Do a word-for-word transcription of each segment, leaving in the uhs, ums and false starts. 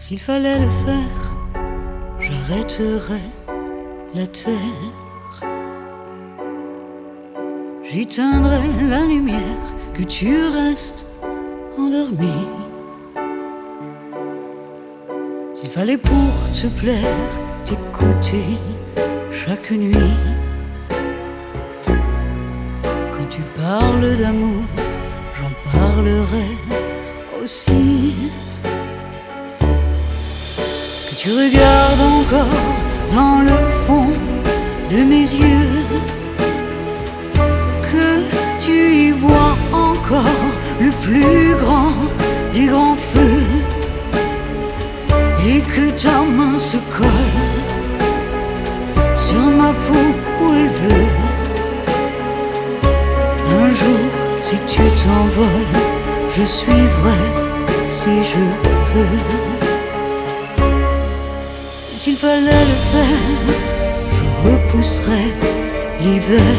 S'il fallait le faire, j'arrêterais la terre. J'éteindrais la lumière, que tu restes endormi. S'il fallait pour te plaire, t'écouter chaque nuit. Quand tu parles d'amour, j'en parlerai aussi. Que tu regardes encore dans le fond de mes yeux, que tu y vois encore le plus grand des grands feux, et que ta main se colle sur ma peau où elle veut. Un jour, si tu t'envoles, je suivrai si je peux. S'il fallait le faire, je repousserais l'hiver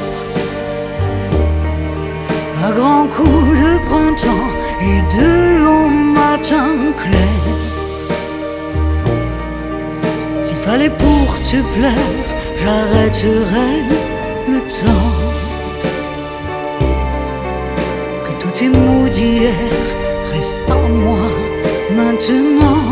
à grands coups de printemps et de longs matins clairs. S'il fallait pour te plaire, j'arrêterais le temps. Que tous tes mots d'hier restent à moi maintenant.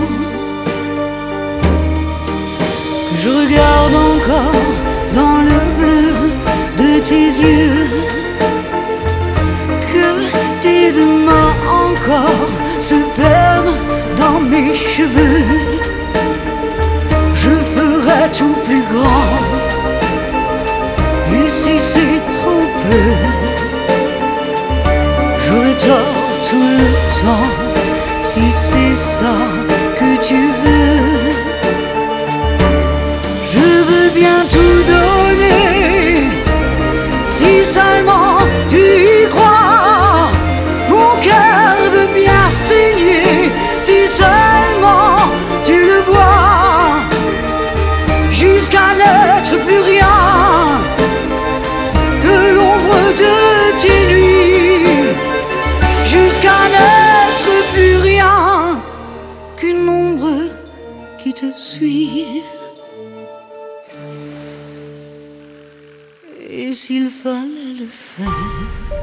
Que je regarde encore dans le bleu de tes yeux, que tes deux mains encore se perdent dans mes cheveux. Je ferai tout plus grand, et si c'est trop peu, j'aurai tort tout le temps. Si c'est ça que tu veux, je veux bien tout donner, si seulement tu y crois. Mon cœur veut bien saigner, si seulement tu le vois. Jusqu'à n'être plus rien que l'ombre de tes nuits. Jusqu'à n'être plus rien qu'une ombre qui te suit. Et s'il fallait le faire,